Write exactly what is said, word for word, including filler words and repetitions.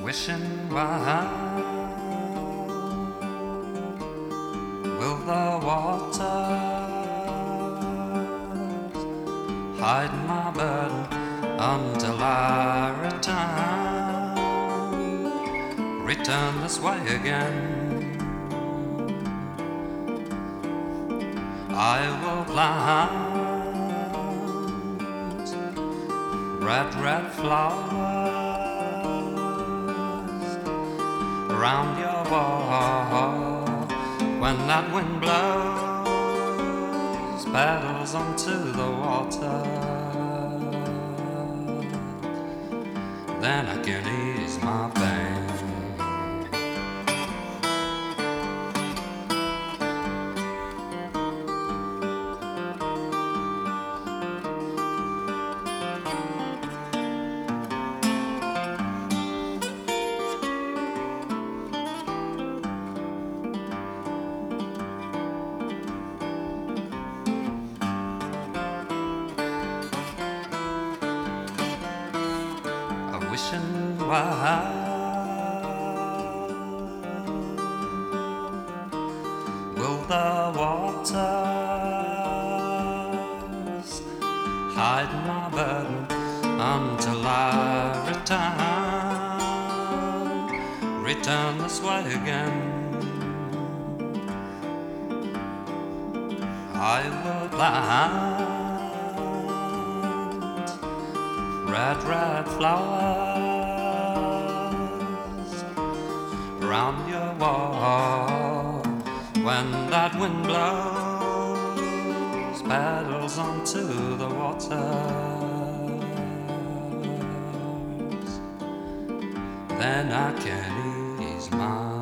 wishing well. Will the waters hide my burden until I return? Return this way again. I will plant red, red flowers around your wall. When that wind blows petals onto the water, then I can ease my pain. Wishing well. Will the waters hide my burden until I return? Return this way again. I will plant red, red flowers around your wall. When that wind blows petals onto the waters, then I can ease my